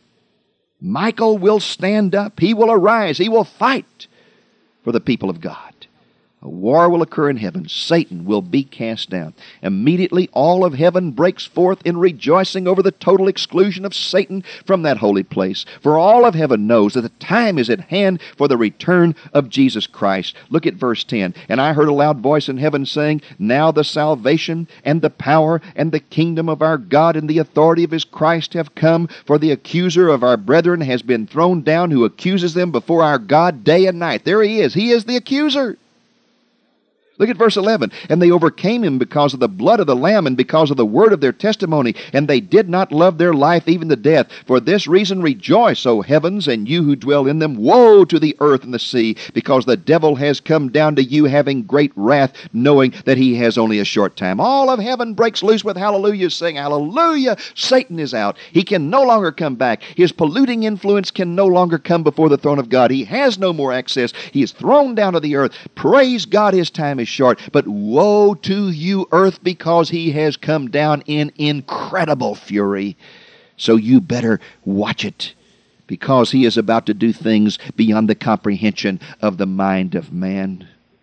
Michael will stand up. He will arise. He will fight for the people of God. A war will occur in heaven. Satan will be cast down. Immediately, all of heaven breaks forth in rejoicing over the total exclusion of Satan from that holy place. For all of heaven knows that the time is at hand for the return of Jesus Christ. Look at verse ten. "And I heard a loud voice in heaven saying, Now the salvation and the power and the kingdom of our God and the authority of his Christ have come, for the accuser of our brethren has been thrown down, who accuses them before our God day and night." There he is. He is the accuser. Look at verse eleven. "And they overcame him because of the blood of the Lamb and because of the word of their testimony, and they did not love their life even to death. For this reason rejoice, O heavens, and you who dwell in them. Woe to the earth and the sea, because the devil has come down to you having great wrath, knowing that he has only a short time." All of heaven breaks loose with hallelujah, saying, "Hallelujah! Satan is out. He can no longer come back. His polluting influence can no longer come before the throne of God. He has no more access. He is thrown down to the earth. Praise God, his time is short. But woe to you, earth, because he has come down in incredible fury. So you better watch it, because he is about to do things beyond the comprehension of the mind of man."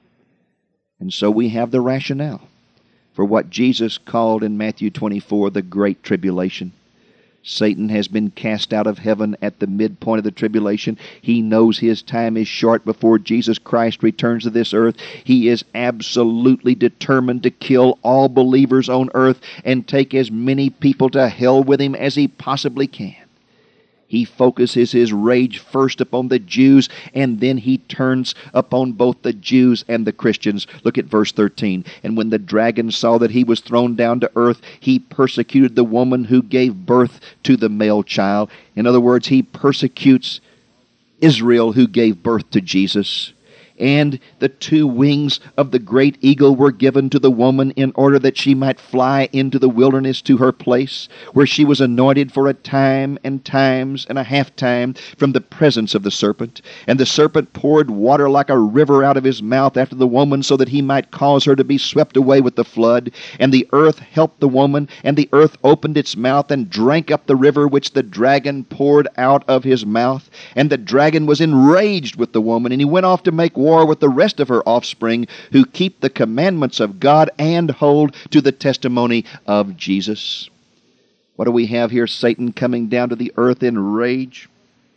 And so we have the rationale for what Jesus called in Matthew twenty-four the Great Tribulation. Satan has been cast out of heaven at the midpoint of the tribulation. He knows his time is short before Jesus Christ returns to this earth. He is absolutely determined to kill all believers on earth and take as many people to hell with him as he possibly can. He focuses his rage first upon the Jews, and then he turns upon both the Jews and the Christians. Look at verse thirteen. "And when the dragon saw that he was thrown down to earth, he persecuted the woman who gave birth to the male child." In other words, he persecutes Israel, who gave birth to Jesus. "And the two wings of the great eagle were given to the woman in order that she might fly into the wilderness to her place, where she was anointed for a time and times and a half time from the presence of the serpent. And the serpent poured water like a river out of his mouth after the woman, so that he might cause her to be swept away with the flood. And the earth helped the woman, and the earth opened its mouth and drank up the river which the dragon poured out of his mouth. And the dragon was enraged with the woman, and he went off to make war with the rest of her offspring, who keep the commandments of God and hold to the testimony of Jesus." What do we have here? Satan coming down to the earth in rage.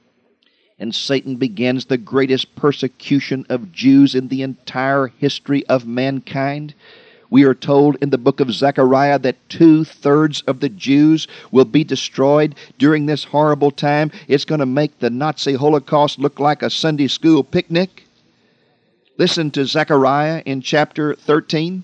And Satan begins the greatest persecution of Jews in the entire history of mankind. We are told in the book of Zechariah that two-thirds of the Jews will be destroyed during this horrible time. It's going to make the Nazi Holocaust look like a Sunday school picnic. Listen to Zechariah in chapter thirteen.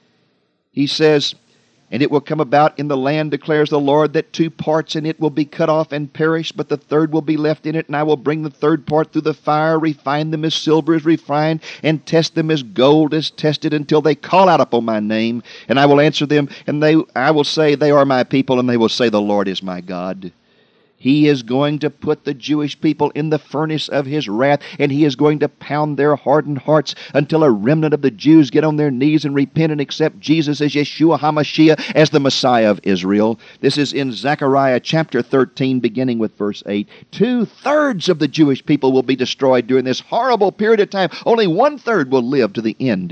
He says, "And it will come about in the land, declares the Lord, that two parts in it will be cut off and perish, but the third will be left in it. And I will bring the third part through the fire, refine them as silver is refined, and test them as gold is tested, until they call out upon my name. And I will answer them, and they I will say, they are my people, and they will say, the Lord is my God." He is going to put the Jewish people in the furnace of his wrath, and he is going to pound their hardened hearts until a remnant of the Jews get on their knees and repent and accept Jesus as Yeshua HaMashiach, as the Messiah of Israel. This is in Zechariah chapter thirteen, beginning with verse eight. Two-thirds of the Jewish people will be destroyed during this horrible period of time. Only one-third will live to the end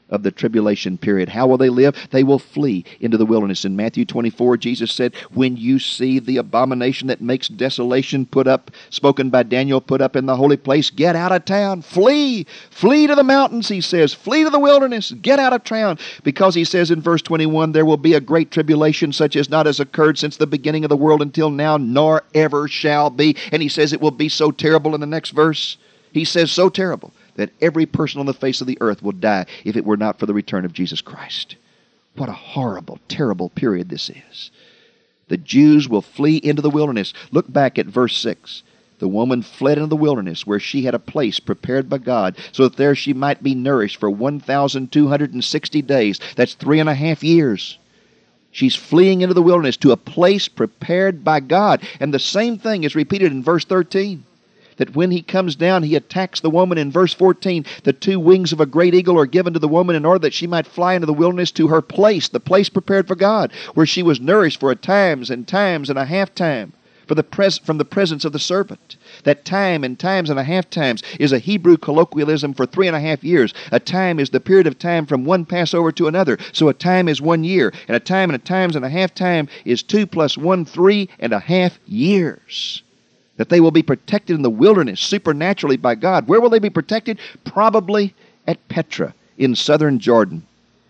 of the tribulation period. How will they live? They will flee into the wilderness. In Matthew twenty-four, Jesus said, when you see the abomination that makes desolation put up, spoken by Daniel, put up in the holy place, get out of town. Flee. Flee to the mountains, he says. Flee to the wilderness. Get out of town. Because he says in verse twenty-one, there will be a great tribulation such as not has occurred since the beginning of the world until now, nor ever shall be. And he says it will be so terrible in the next verse. He says so terrible that every person on the face of the earth will die if it were not for the return of Jesus Christ. What a horrible, terrible period this is. The Jews will flee into the wilderness. Look back at verse six. The woman fled into the wilderness where she had a place prepared by God so that there she might be nourished for one thousand two hundred sixty days. That's three and a half years. She's fleeing into the wilderness to a place prepared by God. And the same thing is repeated in verse thirteen. That when he comes down, he attacks the woman. In verse fourteen, the two wings of a great eagle are given to the woman in order that she might fly into the wilderness to her place, the place prepared for God, where she was nourished for a times and times and a half time for the pres- from the presence of the serpent. That time and times and a half times is a Hebrew colloquialism for three and a half years. A time is the period of time from one Passover to another. So a time is one year, and a time and a times and a half time is two plus one, three and a half years. That they will be protected in the wilderness supernaturally by God. Where will they be protected? Probably at Petra in southern Jordan.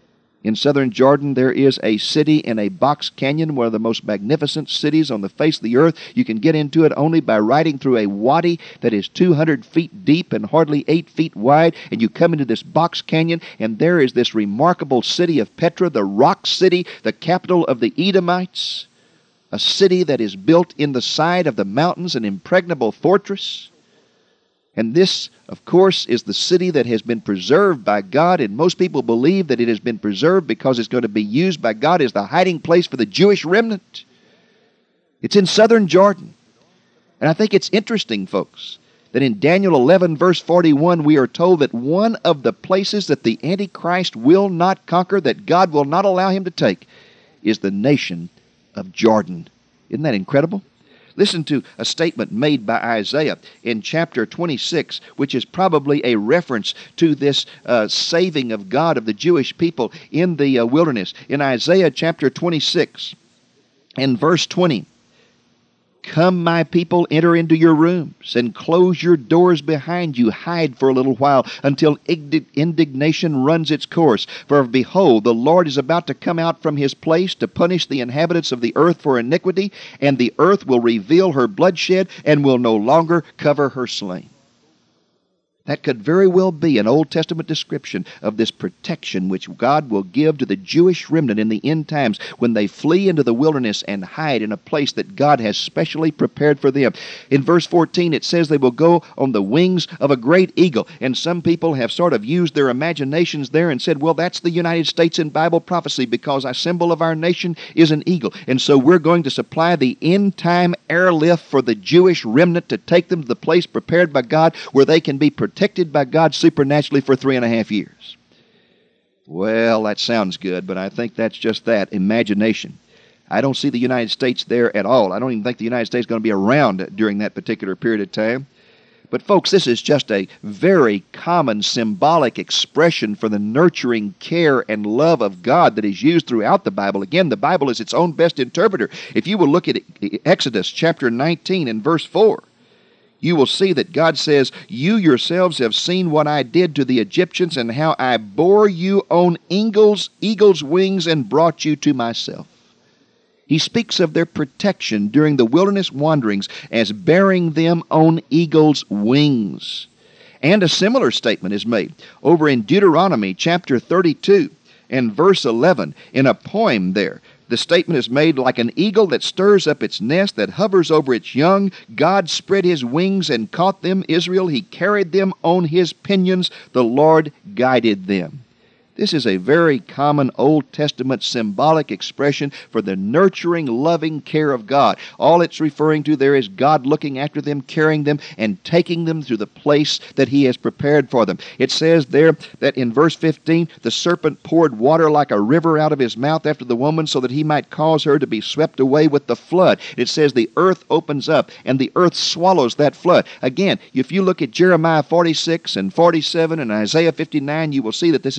In southern Jordan, there is a city in a box canyon, one of the most magnificent cities on the face of the earth. You can get into it only by riding through a wadi that is two hundred feet deep and hardly eight feet wide. And you come into this box canyon, and there is this remarkable city of Petra, the rock city, the capital of the Edomites. A city that is built in the side of the mountains, an impregnable fortress. And this, of course, is the city that has been preserved by God, and most people believe that it has been preserved because it's going to be used by God as the hiding place for the Jewish remnant. It's in southern Jordan. And I think it's interesting, folks, that in Daniel eleven, verse forty-one, we are told that one of the places that the Antichrist will not conquer, that God will not allow him to take, is the nation of Jordan. Isn't that incredible? Listen to a statement made by Isaiah in chapter twenty-six, which is probably a reference to this uh, saving of God of the Jewish people in the uh, wilderness. In Isaiah chapter twenty-six and verse twenty, "Come, my people, enter into your rooms, and close your doors behind you. Hide for a little while, until indignation runs its course. For behold, the Lord is about to come out from his place to punish the inhabitants of the earth for iniquity, and the earth will reveal her bloodshed, and will no longer cover her slain." That could very well be an Old Testament description of this protection which God will give to the Jewish remnant in the end times when they flee into the wilderness and hide in a place that God has specially prepared for them. In verse fourteen, it says they will go on the wings of a great eagle. And some people have sort of used their imaginations there and said, well, that's the United States in Bible prophecy because a symbol of our nation is an eagle. And so we're going to supply the end-time airlift for the Jewish remnant to take them to the place prepared by God where they can be protected protected by God supernaturally for three and a half years. Well, that sounds good, but I think that's just that, imagination. I don't see the United States there at all. I don't even think the United States is going to be around during that particular period of time. But folks, this is just a very common symbolic expression for the nurturing care and love of God that is used throughout the Bible. Again, the Bible is its own best interpreter. If you will look at Exodus chapter nineteen and verse four, you will see that God says, "You yourselves have seen what I did to the Egyptians and how I bore you on eagles, eagle's wings and brought you to myself." He speaks of their protection during the wilderness wanderings as bearing them on eagle's wings. And a similar statement is made over in Deuteronomy chapter thirty-two and verse eleven in a poem there. The statement is made, "Like an eagle that stirs up its nest, that hovers over its young, God spread his wings and caught them, Israel. He carried them on his pinions. The Lord guided them." This is a very common Old Testament symbolic expression for the nurturing, loving care of God. All it's referring to there is God looking after them, carrying them, and taking them to the place that he has prepared for them. It says there that in verse fifteen, the serpent poured water like a river out of his mouth after the woman so that he might cause her to be swept away with the flood. It says the earth opens up and the earth swallows that flood. Again, if you look at Jeremiah forty-six and forty-seven and Isaiah fifty-nine, you will see that this is very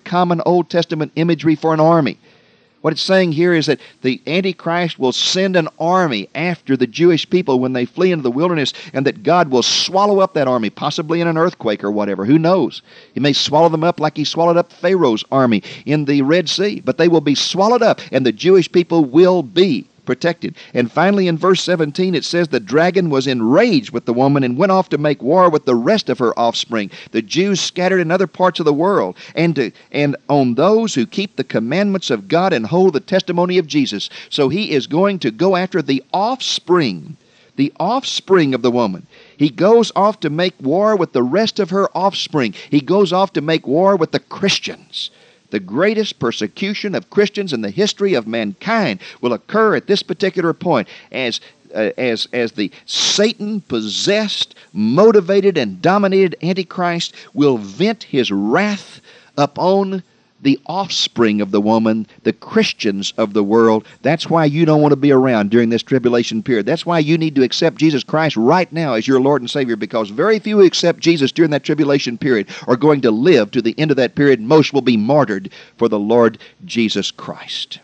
common Old Testament imagery for an army. What it's saying here is that the Antichrist will send an army after the Jewish people when they flee into the wilderness, and that God will swallow up that army, possibly in an earthquake or whatever. Who knows? He may swallow them up like he swallowed up Pharaoh's army in the Red Sea. But they will be swallowed up, and the Jewish people will be protected. And finally, in verse seventeen, it says the dragon was enraged with the woman and went off to make war with the rest of her offspring, the Jews scattered in other parts of the world, and to, and on those who keep the commandments of God and hold the testimony of Jesus. So he is going to go after the offspring, the offspring of the woman. He goes off to make war with the rest of her offspring. He goes off to make war with the Christians. The greatest persecution of Christians in the history of mankind will occur at this particular point as uh, as as the Satan-possessed, motivated, and dominated Antichrist will vent his wrath upon the offspring of the woman, the Christians of the world. That's why you don't want to be around during this tribulation period. That's why you need to accept Jesus Christ right now as your Lord and Savior, because very few who accept Jesus during that tribulation period are going to live to the end of that period. Most will be martyred for the Lord Jesus Christ.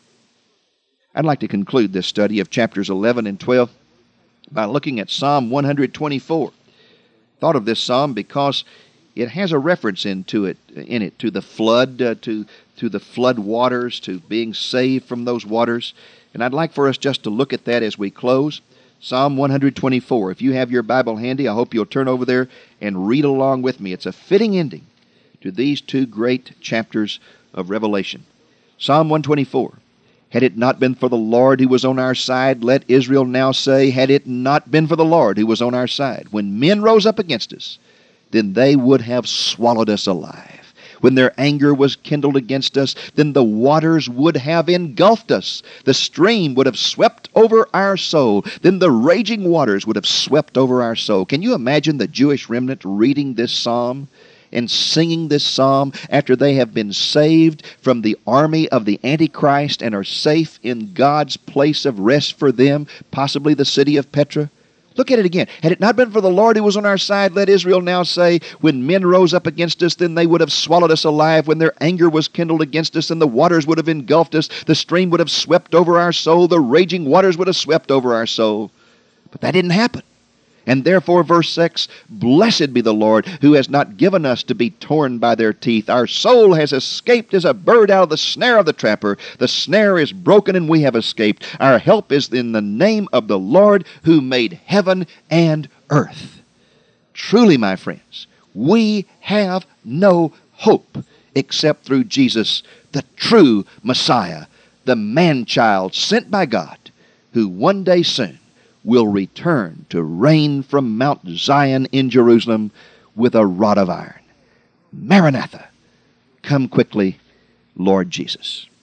I'd like to conclude this study of chapters eleven and twelve by looking at Psalm one twenty-four. Thought of this psalm because it has a reference into it, in it to the flood, uh, to to the flood waters, to being saved from those waters. And I'd like for us just to look at that as we close. Psalm one twenty-four. If you have your Bible handy, I hope you'll turn over there and read along with me. It's a fitting ending to these two great chapters of Revelation. Psalm one twenty-four. Had it not been for the Lord who was on our side, let Israel now say, had it not been for the Lord who was on our side. When men rose up against us, then they would have swallowed us alive. When their anger was kindled against us, then the waters would have engulfed us. The stream would have swept over our soul. Then the raging waters would have swept over our soul. Can you imagine the Jewish remnant reading this psalm and singing this psalm after they have been saved from the army of the Antichrist and are safe in God's place of rest for them, possibly the city of Petra? Look at it again. Had it not been for the Lord who was on our side, let Israel now say, when men rose up against us, then they would have swallowed us alive. When their anger was kindled against us, then the waters would have engulfed us. The stream would have swept over our soul. The raging waters would have swept over our soul. But that didn't happen. And therefore, verse six, blessed be the Lord who has not given us to be torn by their teeth. Our soul has escaped as a bird out of the snare of the trapper. The snare is broken and we have escaped. Our help is in the name of the Lord who made heaven and earth. Truly, my friends, we have no hope except through Jesus, the true Messiah, the man-child sent by God, who one day soon will return to reign from Mount Zion in Jerusalem with a rod of iron. Maranatha, come quickly, Lord Jesus.